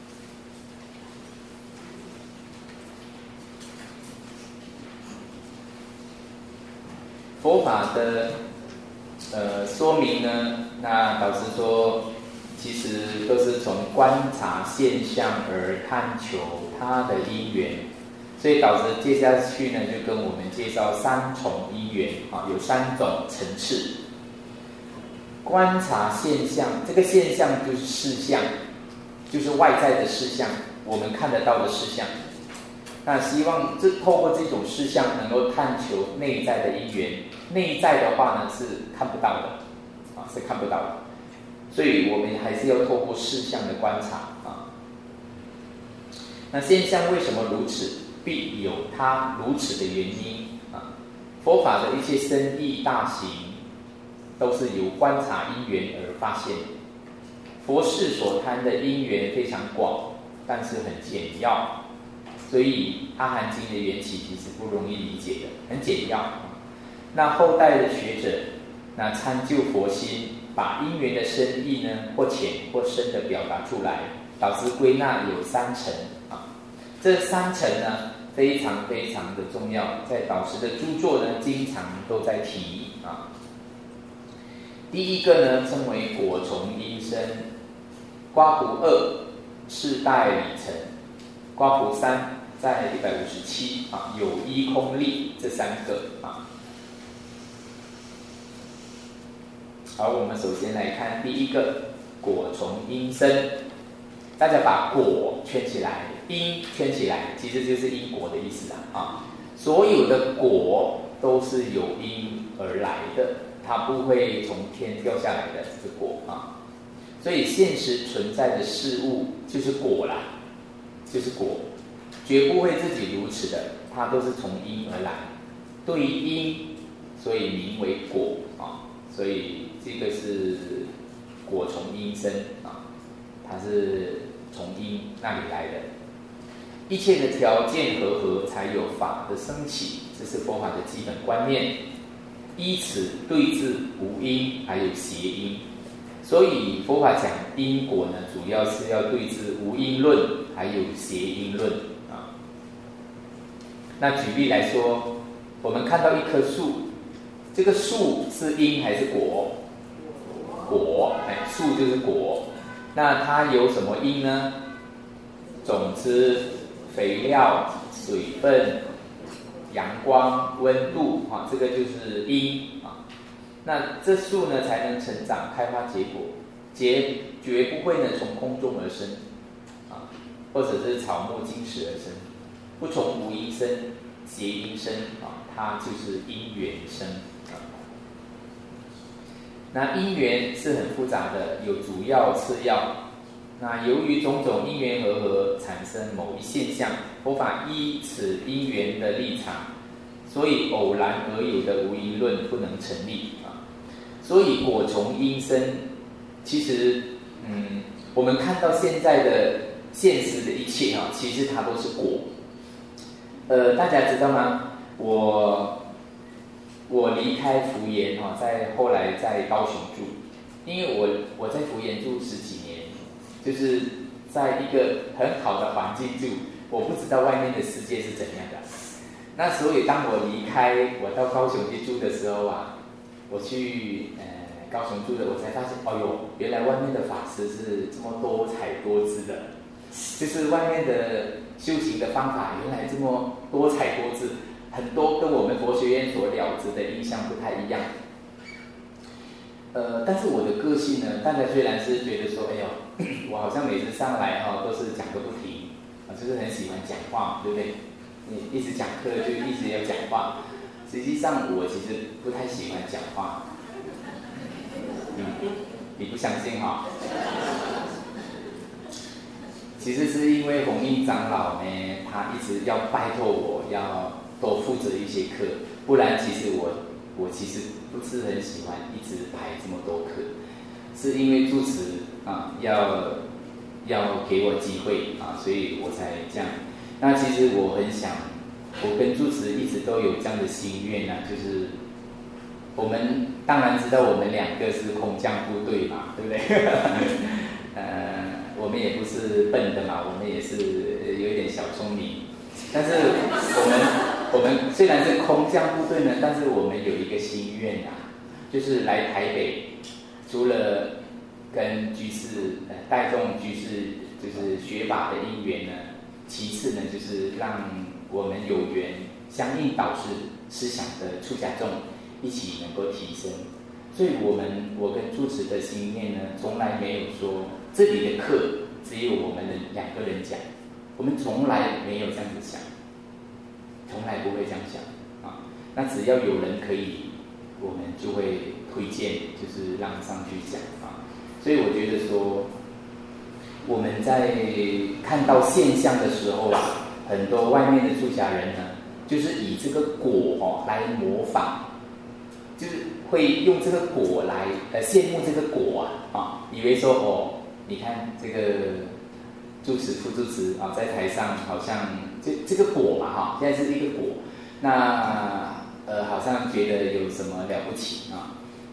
佛法的说明呢，那导师说，其实都是从观察现象而探求它的因缘。所以导师接下去呢，就跟我们介绍3重因缘有3种层次。观察现象，这个现象就是事相，就是外在的事相，我们看得到的事相。那希望透过这种事相，能够探求内在的因缘。内在的话呢，是看不到的是看不到的。所以我们还是要透过事相的观察那现象为什么如此？必有它如此的原因佛法的一切深义大行，都是由观察因缘而发现。佛事所谈的因缘非常广，但是很简要，所以阿含经的缘起其实不容易理解的，很简要。那后代的学者，那参究佛心把因缘的深意呢，或浅或深的表达出来。导师归纳有3层啊，这3层呢非常非常的重要，在导师的著作呢经常都在提啊。第一个呢称为果从因生，刮胡2世代里程，刮胡3在157啊，有依空力这3个啊。好，我们首先来看第一个果从因生，大家把果圈起来，因圈起来，其实就是因果的意思啊。所有的果都是有因而来的，它不会从天掉下来的这个果啊。所以现实存在的事物就是果啦，就是果，绝不会自己如此的，它都是从因而来，对因，所以名为果啊。所以这个是果从因生啊，它是从因那里来的。一切的条件和合，才有法的升起，这是佛法的基本观念。依此对治无因，还有邪因。所以佛法讲因果呢，主要是要对治无因论，还有邪因论啊。那举例来说，我们看到一棵树，这个树是因还是果？果，树就是果。那它有什么因呢？种子、肥料、水分、阳光、温度啊，这个就是因啊。那这树呢才能成长、开花结果，绝不会呢从空中而生啊，或者是草木金石而生，不从无因生、邪因生啊，它就是因缘生啊。那因缘是很复杂的，有主要、次要。那由于种种因缘和合，产生某一现象，佛法依此因缘的立场，所以偶然而有的无因论不能成立啊。所以果从因生，其实我们看到现在的现实的一切啊，其实它都是果。大家知道吗？我离开福岩哈，后来在高雄住，因为我在福岩住10几年，就是在一个很好的环境住，我不知道外面的世界是怎样的。那所以当我离开，我到高雄去住的时候啊，我去高雄住的，我才发现，哦哟，原来外面的法师是这么多彩多姿的，就是外面的修行的方法原来这么多彩多姿。很多跟我们佛学院所了知的印象不太一样，但是我的个性呢，大家虽然是觉得说，哎呦，我好像每次上来都是讲个不停，就是很喜欢讲话，对不对？你一直讲课就一直要讲话，实际上我其实不太喜欢讲话，你不相信哈？其实是因为弘印长老呢，他一直要拜托我要多负责一些课，不然其实我其实不是很喜欢一直排这么多课，是因为住持要给我机会所以我才这样。那其实我很想，我跟住持一直都有这样的心愿就是我们当然知道我们2个是空降部队嘛，对不对？我们也不是笨的嘛，我们也是有一点小聪明。但是我们虽然是空降部队呢，但是我们有一个心愿就是来台北，除了跟居士带动居士就是学法的因缘呢，其次呢就是让我们有缘相应导师思想的出家众一起能够提升。所以我跟住持的心念呢，从来没有说这里的课只有我们2个人讲，我们从来没有这样子想，从来不会这样想那只要有人可以，我们就会推荐，就是让上去讲所以我觉得说，我们在看到现象的时候很多外面的出家人呢，就是以这个果来模仿，就是会用这个果来羡慕这个果以为说你看这个住持副住持在台上好像这个果嘛现在是一个果，那好像觉得有什么了不起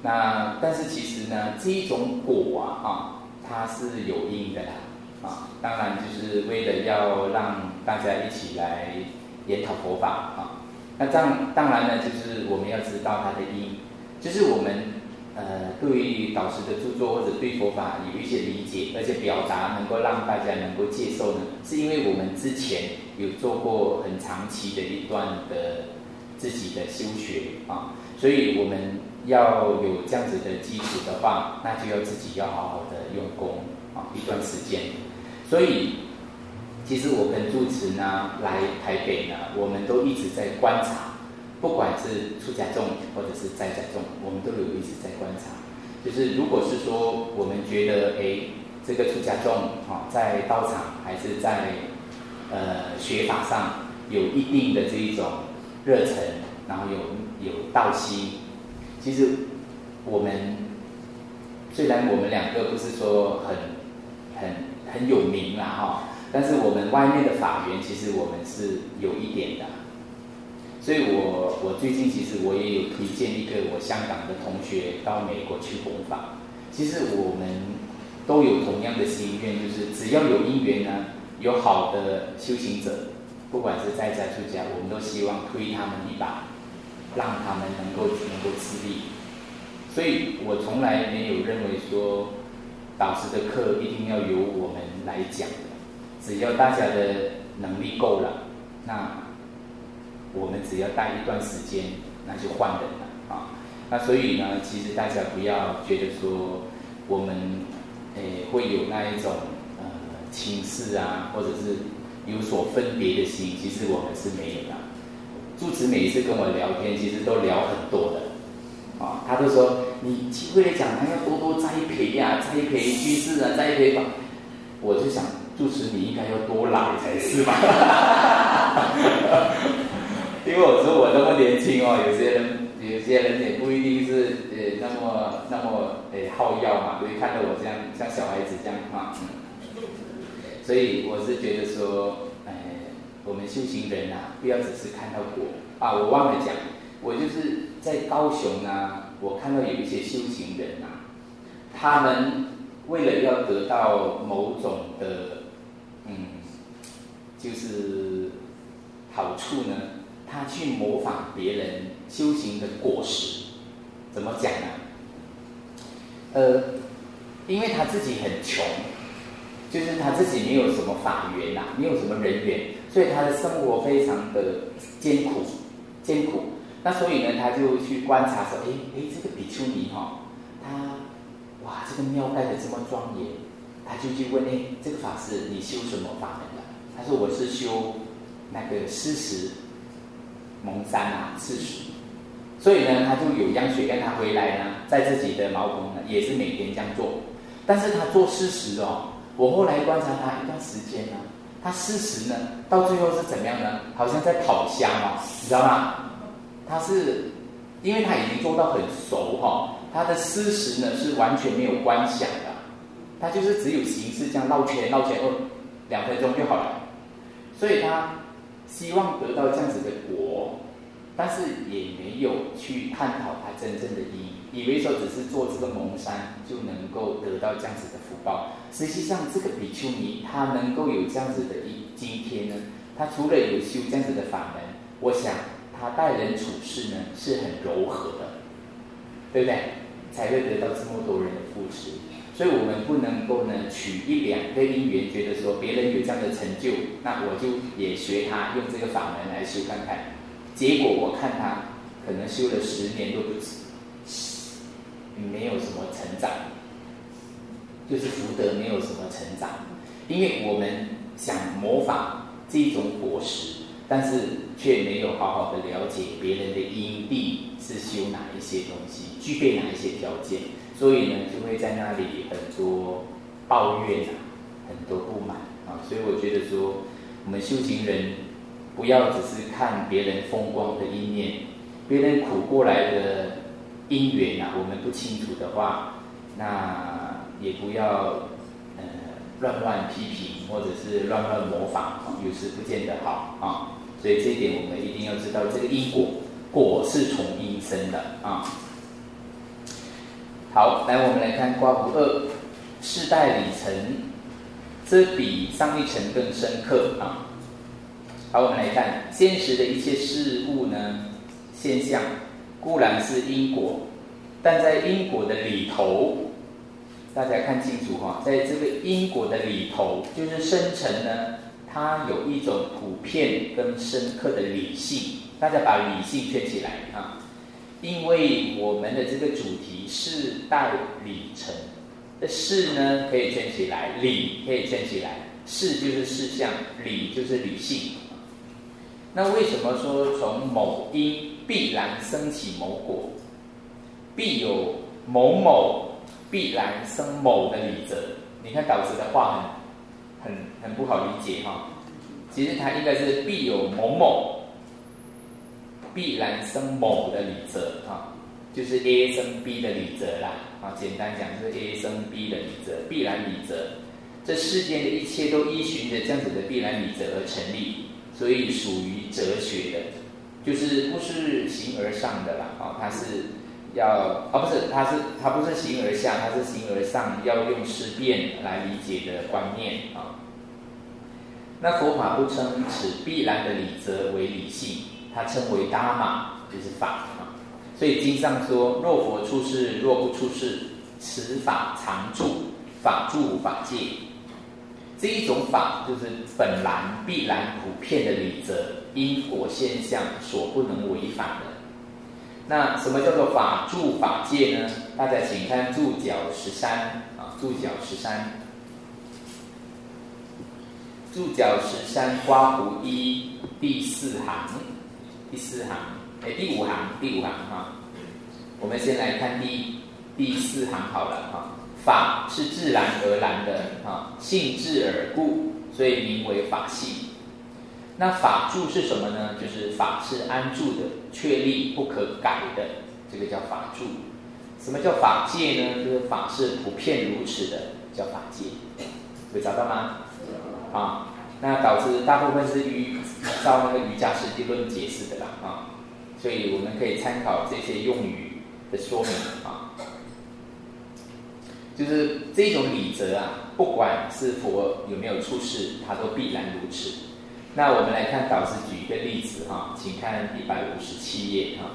那但是其实呢，这一种果它是有因的啦当然就是为了要让大家一起来研讨佛法那这样当然呢，就是我们要知道它的因，就是我们对于导师的著作或者对佛法有一些理解，而且表达能够让大家能够接受呢，是因为我们之前有做过很长期的一段的自己的修学所以我们要有这样子的基础的话，那就要自己要好好的用功一段时间。所以其实我跟住持呢来台北呢，我们都一直在观察，不管是出家众或者是在家众，我们都有一直在观察。就是如果是说我们觉得这个出家众在道场还是在学法上有一定的这一种热忱，然后有道心，其实我们虽然我们两个不是说很有名啦但是我们外面的法缘其实我们是有一点的。所以我最近其实我也有推荐一个我香港的同学到美国去弘法。其实我们都有同样的心愿，就是只要有因缘呢，有好的修行者，不管是在家出家，我们都希望推他们一把，让他们能够自立。所以我从来没有认为说导师的课一定要由我们来讲的，只要大家的能力够了，那我们只要带一段时间，那就换人了那所以呢，其实大家不要觉得说我们会有那一种轻视或者是有所分别的心，其实我们是没有的。住持每一次跟我聊天，其实都聊很多的他都说你机会来讲堂要多多栽培栽培居士栽培法。我就想住持你应该要多来才是吧因为我说我那么年轻有些人也不一定是那么好药嘛，所以看到我这样像小孩子这样所以我是觉得说我们修行人不要只是看到果我忘了讲，我就是在高雄我看到有一些修行人他们为了要得到某种的就是好处呢，他去模仿别人修行的果实。怎么讲呢？因为他自己很穷，就是他自己没有什么法缘没有什么人缘，所以他的生活非常的艰苦。那所以呢，他就去观察说，这个比丘尼他这个庙盖得这么庄严，他就去问这个法师你修什么法门的？他说我是修那个施食蒙山施食。所以呢，他就有样学员他回来呢，在自己的茅棚呢，也是每天这样做。但是他做施食我后来观察他一段时间他施食呢，到最后是怎么样呢？好像在跑香你知道吗？他是因为他已经做到很熟他的施食呢是完全没有观想的，他就是只有形式这样绕圈2分钟就好了。所以他希望得到这样子的果，但是也没有去探讨他真正的因，以为说只是做这个蒙山就能够得到这样子的福报。实际上这个比丘尼他能够有这样子的今天呢，他除了有修这样子的法门，我想他待人处事呢是很柔和的，对不对？才会得到这么多人的扶持。所以我们不能够呢取1-2个因缘，觉得说别人有这样的成就，那我就也学他用这个法门来修看看。结果我看他可能修了10年都不止，没有什么成长，就是福德没有什么成长。因为我们想模仿这一种果实，但是却没有好好的了解别人的因地是修哪一些东西，具备哪一些条件，所以呢就会在那里很多抱怨很多不满所以我觉得说我们修行人不要只是看别人风光的一面，别人苦过来的因缘我们不清楚的话，那也不要乱批评或者是乱模仿有时不见得好所以这一点我们一定要知道，这个因果是从因生的好，来我们来看刮胡2，世代里程，这比上一层更深刻啊。好，我们来看现实的一切事物呢，现象固然是因果，但在因果的里头，大家看清楚哈，在这个因果的里头，就是深层呢，它有一种普遍跟深刻的理性。大家把理性圈起来啊，因为我们的这个主题世代里程，这事呢可以圈起来，理可以圈起来，事就是事项，理就是理性。那为什么说从某因必然生起某果，必有某某必然生某的理则？你看导师的话很不好理解哈，其实它应该是必有某某必然生某的理则啊，就是 A 生 B 的理则啦啊，简单讲就是 A 生 B 的理则，必然理则。这世间的一切都依循着这样子的必然理则而成立，所以属于哲学的，就是不是形而上的啦啊，它是要不是它不是形而下，它是形而上，要用思辨来理解的观念啊。那佛法不称此必然的理则为理性，它称为达玛，就是法啊。所以经上说：若佛出世，若不出世，此法常住，法住法界。这一种法就是本然必然普遍的理则，因果现象所不能违反的。那什么叫做法住法界呢？大家请看注脚13啊，注脚13，注脚13刮胡1第4行，第5行哈。我们先来看第4行好了哈。法是自然而然的啊，性质而故，所以名为法性。那法住是什么呢？就是法是安住的，确立不可改的，这个叫法住。什么叫法界呢？就是法是普遍如此的，叫法界。有找到吗？啊，那导致大部分是照那个瑜伽师地论解释的啦啊，所以我们可以参考这些用语的说明啊。就是这种理则啊，不管是佛有没有出世，它都必然如此。那我们来看导师举一个例子哈，请看157页哈。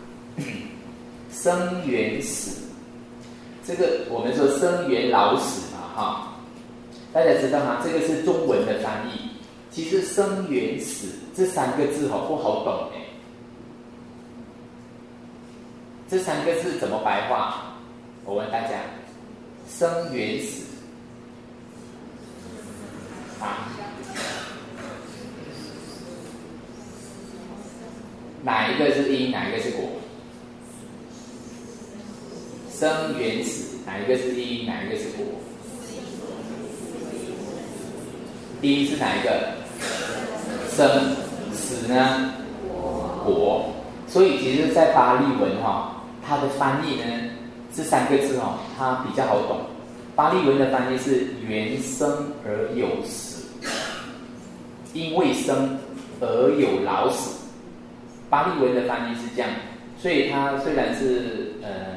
生缘死，这个我们说生缘老死嘛哈，大家知道吗？这个是中文的翻译。其实生缘死这3个字不好懂哎。这3个字怎么白话？我问大家。生缘死啊，哪一个是因，哪一个是果？生缘死，哪一个是因，哪一个是果？因是哪一个？生，死呢？果。所以其实在巴利文它的翻译呢，这3个字它比较好懂。巴利文的翻译是缘生而有死，因为生而有老死。巴利文的翻译是这样，所以它虽然是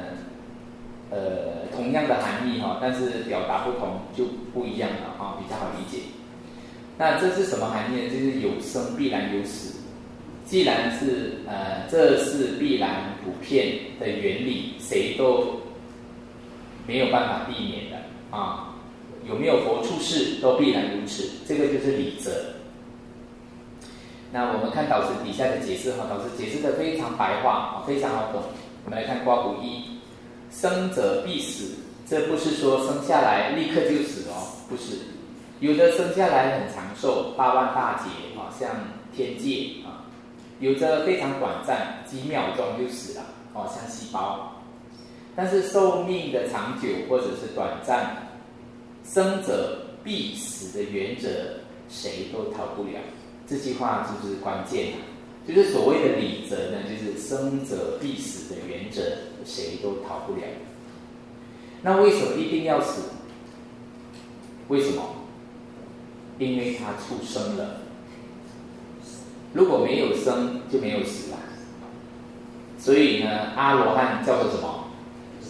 同样的含义但是表达不同就不一样了比较好理解。那这是什么含义呢？就是有生必然有死。既然是这是必然普遍的原理，谁都没有办法避免的啊！有没有佛出世都必然如此，这个就是理则。那我们看导师底下的解释导师解释的非常白话非常好懂。我们来看刮胡1，生者必死，这不是说生下来立刻就死不是。有的生下来很长寿，8万大劫像天界有的非常短暂，几秒钟就死了像细胞。但是寿命的长久或者是短暂，生者必死的原则，谁都逃不了。这句话就是关键就是所谓的理则呢，就是生者必死的原则，谁都逃不了。那为什么一定要死？为什么？因为他出生了。如果没有生，就没有死了。所以呢，阿罗汉叫做什么？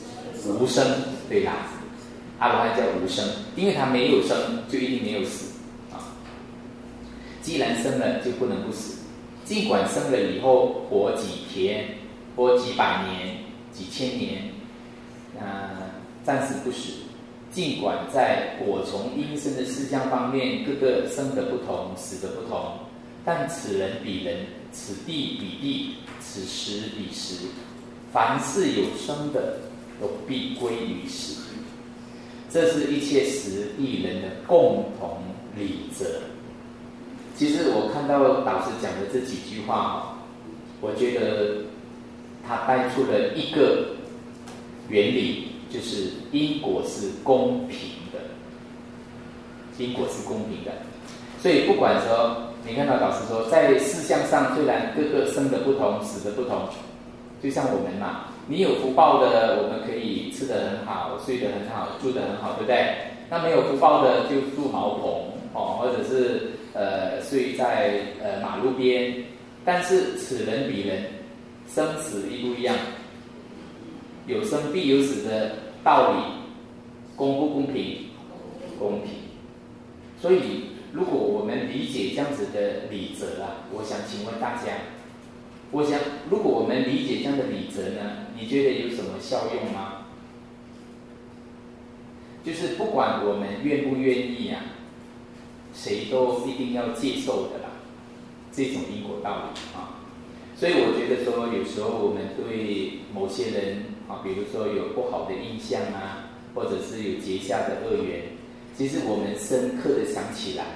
无生，对啦，阿罗汉叫无生，因为他没有生，就一定没有死啊。既然生了，就不能不死。尽管生了以后活几天、活几百年、几千年，暂时不死。尽管在果从因生的事项方面，各个生的不同，死的不同，但此人彼人，此地彼地，此时彼时，凡是有生的，都必归于死。这是一切时地人的共同理则。其实我看到导师讲的这几句话，我觉得他带出了一个原理，就是因果是公平的，因果是公平的。所以不管说，你看到导师说，在事项上虽然各个生的不同，死的不同，就像我们嘛，你有福报的，我们可以吃得很好，睡得很好，住得很好，对不对？那没有福报的就住茅棚或者是睡在马路边。但是此人彼人，生死一不一样，有生必有死的道理，公不公平？公平。所以如果我们理解这样子的理则我想请问大家，如果我们理解这样的理则呢，你觉得有什么效用吗？就是不管我们愿不愿意谁都一定要接受的啦，这种因果道理所以我觉得说，有时候我们对某些人比如说有不好的印象或者是有结下的恶缘，其实我们深刻的想起来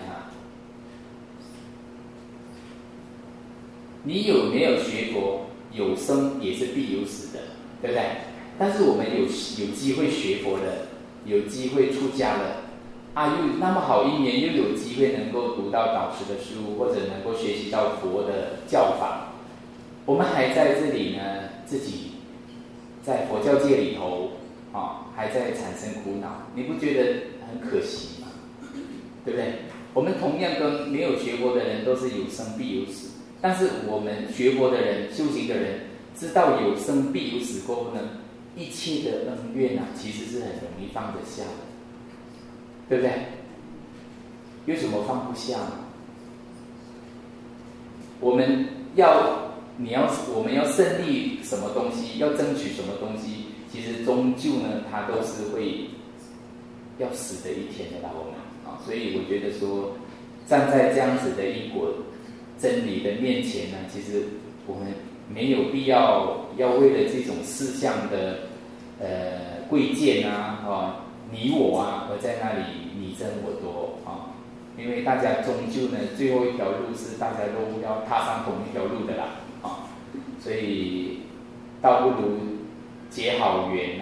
你有没有学佛？有生也是必有死的，对不对？但是我们有机会学佛了，有机会出家了又那么好因缘，又有机会能够读到导师的书，或者能够学习到佛的教法，我们还在这里呢，自己在佛教界里头还在产生苦恼，你不觉得很可惜吗？对不对？我们同样跟没有学佛的人都是有生必有死，但是我们学佛的人、修行的人，知道有生必有死过后呢，一切的恩怨其实是很容易放得下的，对不对？有什么放不下呢？我们要胜利什么东西，要争取什么东西，其实终究呢，它都是会要死的一天的啦，我们所以我觉得说，站在这样子的因果真理的面前呢，其实我们没有必要为了这种事项的贵贱你我而在那里你争我夺因为大家终究呢，最后一条路是大家都要踏上同一条路的啦所以倒不如结好缘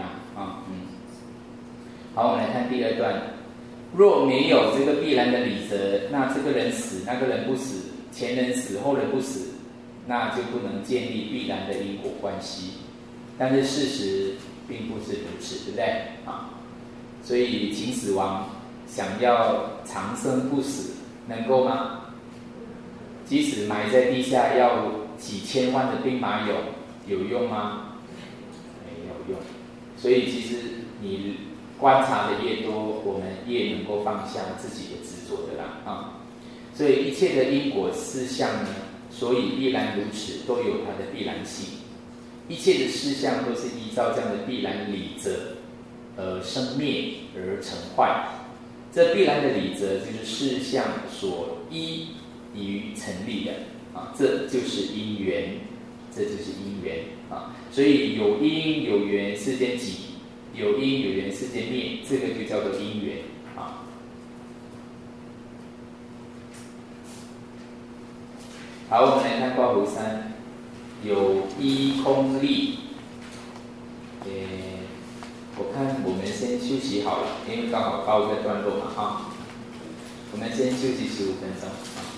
好，我们来看第二段。若没有这个必然的理则，那这个人死，那个人不死，前人死，后人不死，那就不能建立必然的因果关系。但是事实并不是如此，对不对所以秦始皇想要长生不死，能够吗？即使埋在地下要几千万的兵马俑，有用吗？没有用。所以其实你观察的越多，我们越能够放下自己的执着的啦所以一切的因果事项呢，所以必然如此，都有它的必然性。一切的事项都是依照这样的必然理则而生灭而成坏。这必然的理则就是事项所依于成立的这就是因缘，这就是因缘所以有因有缘，世间起；有因有缘，世间灭，这个就叫做因缘好，我们来看卦符3，有依空立。我看我们先休息好了，因为刚好告一个段落嘛我们先休息15分钟